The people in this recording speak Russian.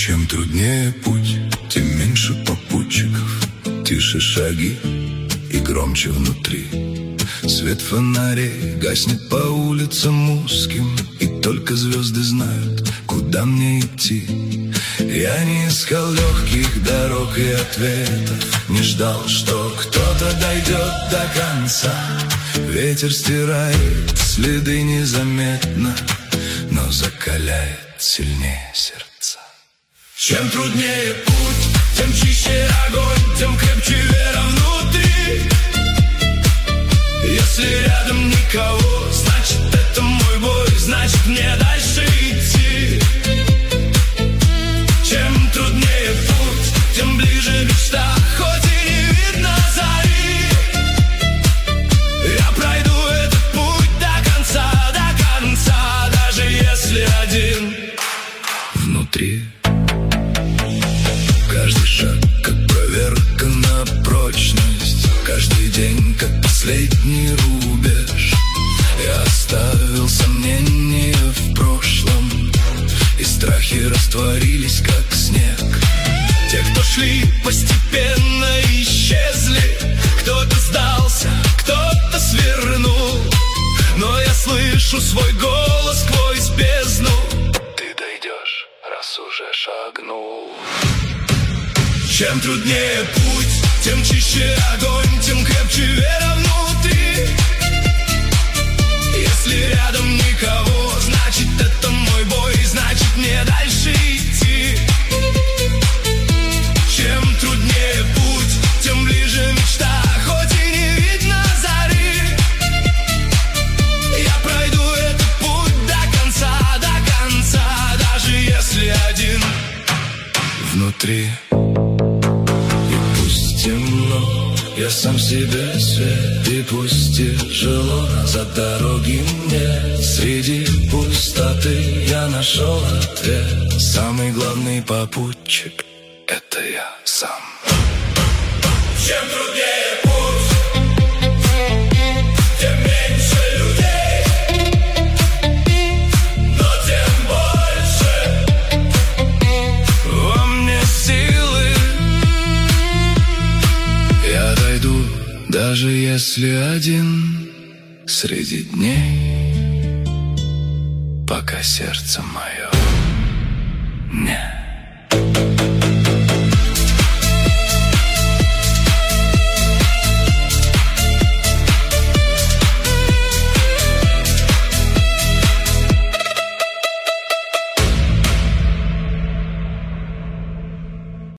Чем труднее путь, тем меньше попутчиков, тише шаги и громче внутри. Свет фонарей гаснет по улицам узким, и только звезды знают, куда мне идти. Я не искал легких дорог и ответов, не ждал, что кто-то дойдет до конца. Ветер стирает следы незаметно, но закаляет сильнее сердца. Чем труднее путь, тем чище огонь, тем крепче вера внутри. Если рядом никого, значит это мой бой, значит мне дальше идти. Чем труднее путь, тем ближе мечта, хоть и не видно зари. Я пройду этот путь до конца, даже если один внутри. Каждый шаг как проверка на прочность, каждый день как последний рубеж. Я оставил сомнения в прошлом, и страхи растворились как снег. Те, кто шли, постепенно исчезли. Кто-то сдался, кто-то свернул, но я слышу свой голос сквозь бездну. Ты дойдешь, раз уже шагнул. Чем труднее путь, тем чище огонь, тем крепче вера внутри. Если рядом никого, значит это мой бой, значит мне дальше идти. Чем труднее путь, тем ближе мечта, хоть и не видно зари. Я пройду этот путь до конца, даже если один внутри. Темно, я сам себе свет, и пусть тяжело, назад дороги нет. Среди пустоты я нашел ответ. Самый главный попутчик — это я сам. Чем труднее путь, тем меньше людей, но тем больше во мне силы. Я дойду, даже если один, среди дней, пока сердце мое